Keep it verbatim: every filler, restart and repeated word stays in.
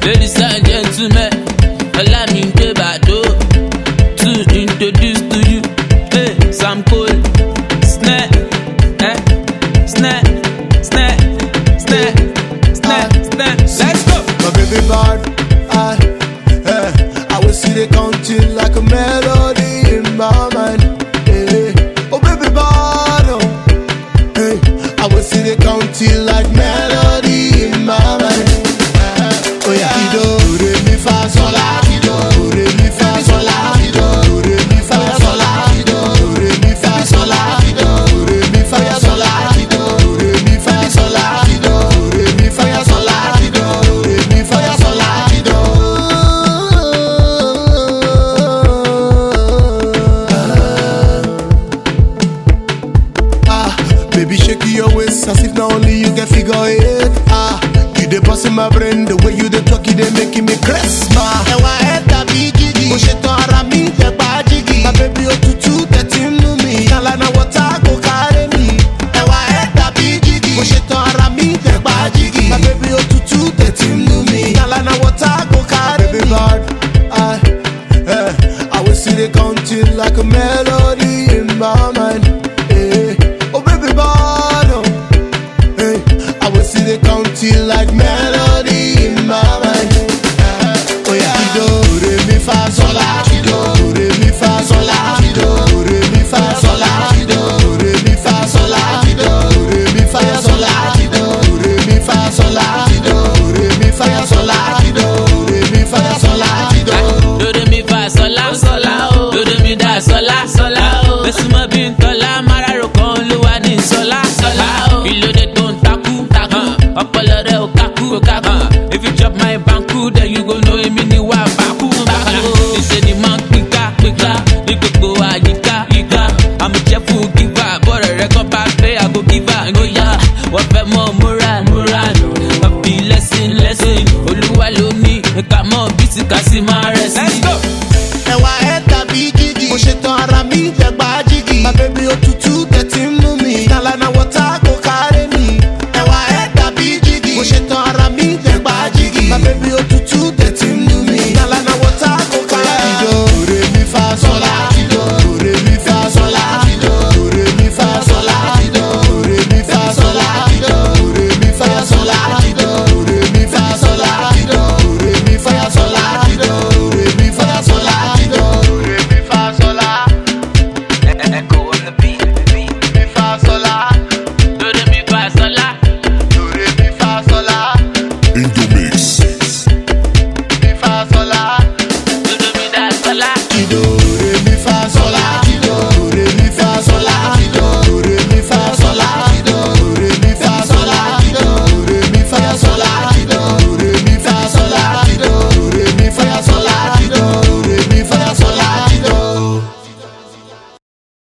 Ladies and gentlemen, allow me to bado to introduce to you, hey, Sam Cole, snare, eh, snare, snare, snare, snare, snare. Let's go. My baby bad, I, eh, I will see the counting like a melody in my mind. Hey, oh baby bad, oh, hey, I will see the counting like melody in my mind. Oh yeah, do re mi fa sol la, do re mi fa sol la, do re mi fa sol la, do re mi fa sol la, do re mi fa sol la, do re mi fa sol la, do re mi fa sol la, do re mi fa sol la. Ah, baby shake your waist as if not only you can figure it. Ah. You dey bust in my brain, the way you dey talk, you dey making me crazy. Ẹ̀wà ẹ̀ tàbí jígì, mo ṣètò ara mi jẹ̀gbá jígì. My baby òtútù tẹ̀tí nú mi, kàlànà wọ́tá kò kárẹ́ mi. Ẹ̀wà ẹ̀ tàbí jígì, mo ṣètò ara mi jẹ̀gbá jígì. My baby òtútù tẹ̀tí nú mi, kàlànà wọ́tá kò kárẹ́ mi. Baby bad, I, eh, I will see the counting like a melody in my mind. Eh, oh baby bad, oh. Hey, I will see the counting like melody in my mind. Oh yeah, do re mi fa sol la, do re mi fa sol la, do re mi fa sol la, do re mi fa sol la, do re mi fa sol la, do re mi fa sol la, do re mi fa sol la, do re mi fa sol la, do re mi fa sol la, sol la, do re mi da sol la, sol la. Besuma bin tola mararo kan lo wa ni sol la, sol la. Ilode ton taku, taku. Ọpọlọ rẹ ò kaku, ò kaku. If you chop my banku, then you go know èmi ni wà bákú, bákú. Níṣẹ́ ni máa ń pínká, pínká. Ní gbogbo àyíká, yíká. I'm a cheerful giver. Bọ́ọ̀rọ̀ rẹ kọ́ bá fẹ́ àgbo giver. Ngóyà, wọ́n fẹ́ mọ moral, moral. Ọ̀bí lesson, lesson. Olúwa ló ní ẹ̀ka mọ́ bí ti kà sí máa rẹ̀ sí. Let's go. Ẹ̀wà ẹ̀ tàbí jígì, mo ṣètò ara mi jẹ̀gbá jígì. My baby òtútù tẹ̀tí nú mi, kàlànà wọ́tá kò kárẹ́ mi. Ẹ̀wà ẹ̀ tàbí jígì, mo ṣètò ara mi jẹ̀gbá jígì. My baby òtútù tẹ̀tí nú mi, kàlànà wọ́tá kò kárẹ́ mi. Do re mi fa sol la, do re mi fa sol la, do re mi fa sol la, do re mi fa sol la, do re mi fa sol la, do re mi fa sol la, do re mi fa sol la, do re mi fa sol la, do re mi fa sol la. Echo on the beat, beat. Mi fa sol la, Do re mi fa sol la. do re mi fa sol la, Indomix. mi fa sol la, Do re mi da sol la. do re mi fa sol la.